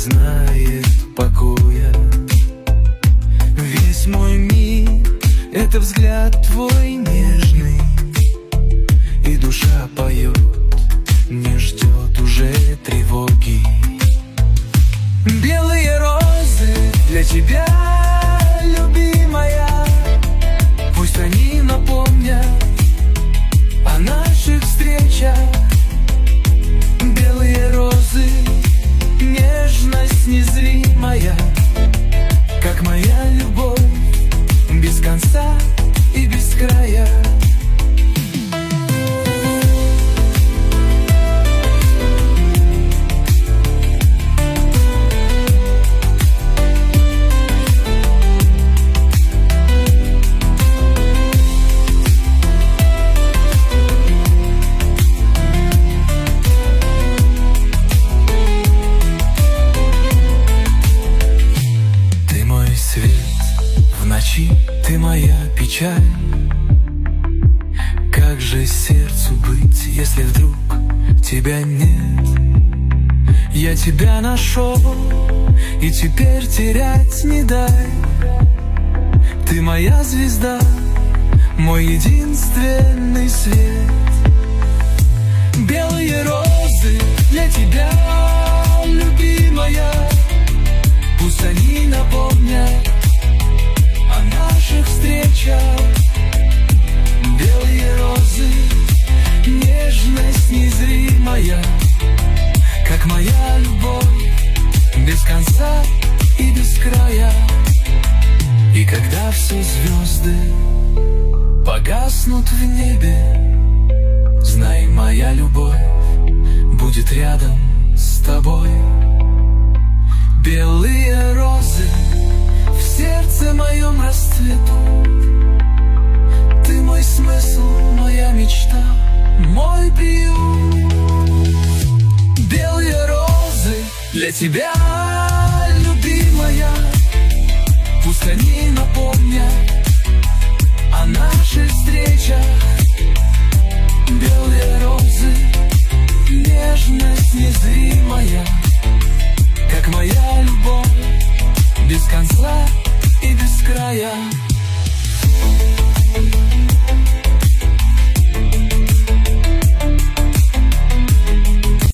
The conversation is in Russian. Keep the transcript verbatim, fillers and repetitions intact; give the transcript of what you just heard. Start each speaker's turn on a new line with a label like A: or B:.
A: знает покоя. Весь мой мир — это взгляд твой нежный, и душа поет, не ждет уже тревоги. Белые розы для тебя, любимая, пусть они напомнят о наших встречах. Белые розы, нежность незримая, как моя любовь, без конца и без края. Ты моя печаль. Как же сердцу быть, если вдруг тебя нет? Я тебя нашел, и теперь терять не дай. Ты моя звезда, мой единственный свет. Белые розы для тебя, любимая, пусть они напомнят о наших встречах. Белые розы, нежность незримая, как моя любовь, без конца и без края. И когда все звезды погаснут в небе, знай, моя любовь будет рядом с тобой. Белые розы в сердце моем расцветут. Ты мой смысл, моя мечта, мой приют. Белые розы для тебя, любимая, пусть они напомнят о наших встречах. Белые розы, нежность незримая, как моя любовь, без конца и без края.